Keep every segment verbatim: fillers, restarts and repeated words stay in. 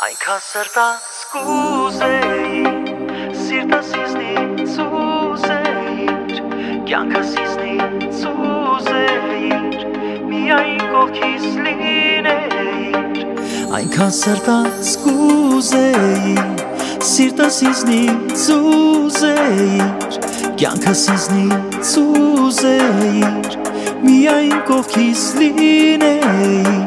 Այնքան սրտաս կուզեի, սիրտս իզնից ուզեիր, կյանքս իզնից ուզեիր, միայն կողքիս լինեիր։ Այնքան սրտաս կուզեի, սիրտս իզնից ուզեիր, կյանքս իզնից ուզեիր, միայն կողքիս լինեիր։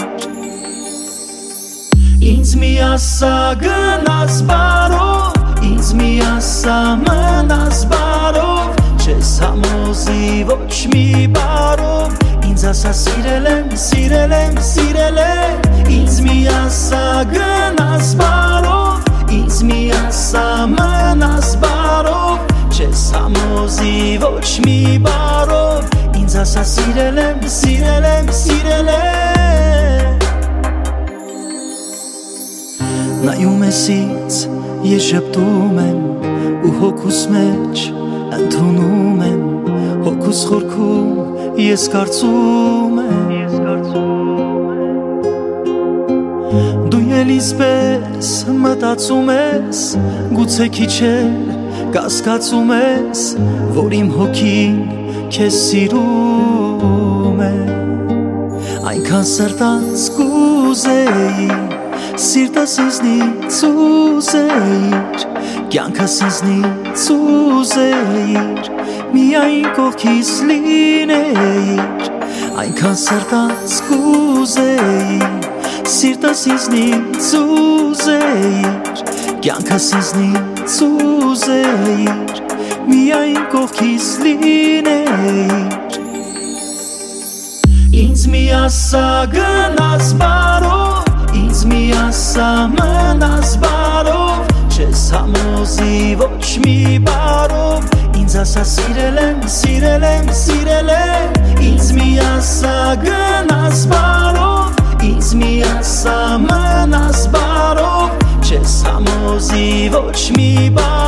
Ինձ մի ասա գնաս բարով, ինձ մի ասա մնաս բարով, չես համոզի ոչ մի բարով, ինձ ասա սիրել եմ, սիրել եմ, սիրել եմ, ինձ մի ասա գնաս բարով, ինձ մի ասա մնաս բարով, չես համոզի ոչ մի բարով, ինձ ասա սիրել եմ, սիրել եմ, սիրել եմ։ Նայում ես ինձ, ես ժպտում եմ, ու հոգուս մեջ ընդունում եմ, հոգուս խորքում ես կարծում եմ, դու ելիս պես մտածում ես, գուցե քիչ էլ կասկածում ես, որ իմ հոգին քեզ սիրում է։ Այնքան սրտանց կուզեի, սիրտս իզնից ուզեիր, կյանքս իզնից ուզեիր, միայն կողքիս լինեիր։ Այնքան սրտանց կուզեի, սիրտս իզնից ուզեիր, կյանքս իզնից ուզեիր, միայն կողքիս լինեիր։ Ինձ մի ասա գնաս բարով, ինձ մի ասա մնաս բարով, չես համոզի ոչ մի բարով, ինձ ասա սիրել եմ, սիրել եմ, սիրել եմ, ինձ մի ասա գնաս բարով, ինձ մի ասա մնաս բարով, չես համոզի ոչ մի բարով,